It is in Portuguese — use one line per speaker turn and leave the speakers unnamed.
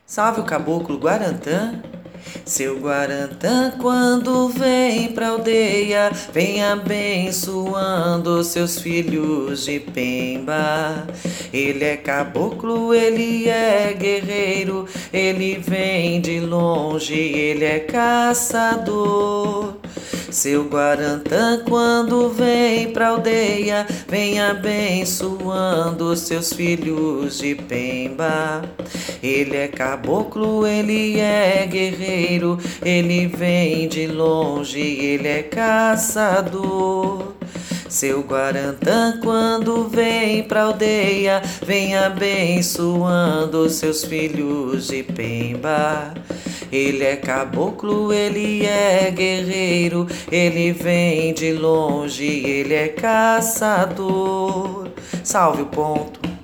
Salve o caboclo Guarantã. Seu Guarantã, quando vem pra aldeia, vem abençoando seus filhos de Pemba. Ele é caboclo, ele é guerreiro, ele vem de longe, ele é caçador. Seu Guarantã, quando vem pra aldeia, vem abençoando seus filhos de Pemba. Ele é caboclo, ele é guerreiro, ele vem de longe, ele é caçador. Seu Guarantã, quando vem pra aldeia, vem abençoando seus filhos de Pemba. Ele é caboclo, ele é guerreiro, ele vem de longe, ele é caçador. Salve o ponto.